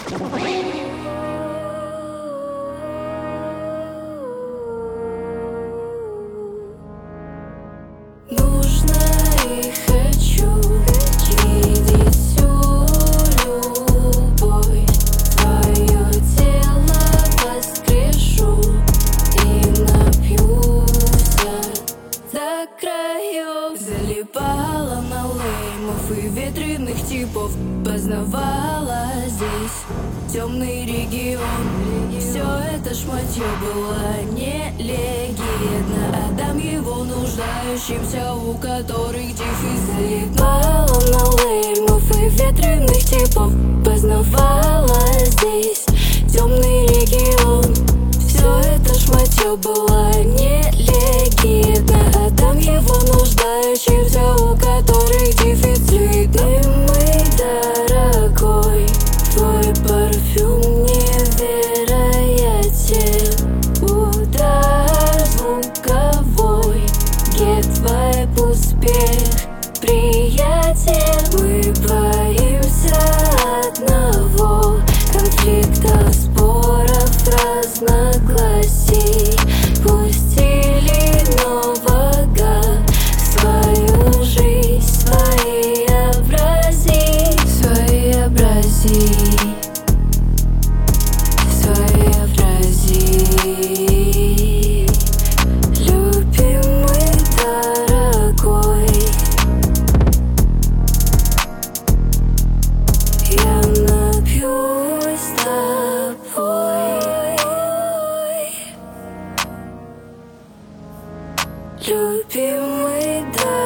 Нужно и хочу видеть всю любовь. Твое тело воскрешу и напьюся до краев. Залипала на леймов и ветреных типов, познавала здесь темный регион. Все это шматье было нелегидно. Отдам его нуждающимся, у которых дефицит. Залипала на леймов и ветреных типов, познавала здесь темный регион. Все это шматье было нелегидно. Отдам его нуждающимся, у которых дефицит. И мой дорогой, твой парфюм невероятен. Удар звуковой, гет-вайб, успех, приятель. Мы боимся одного: конфликтов, споров, разногласий. Пустили нового свою жизнь, своеобразие. Любимый, дорогой, я напьюсь с тобой. Любимый, дорогой.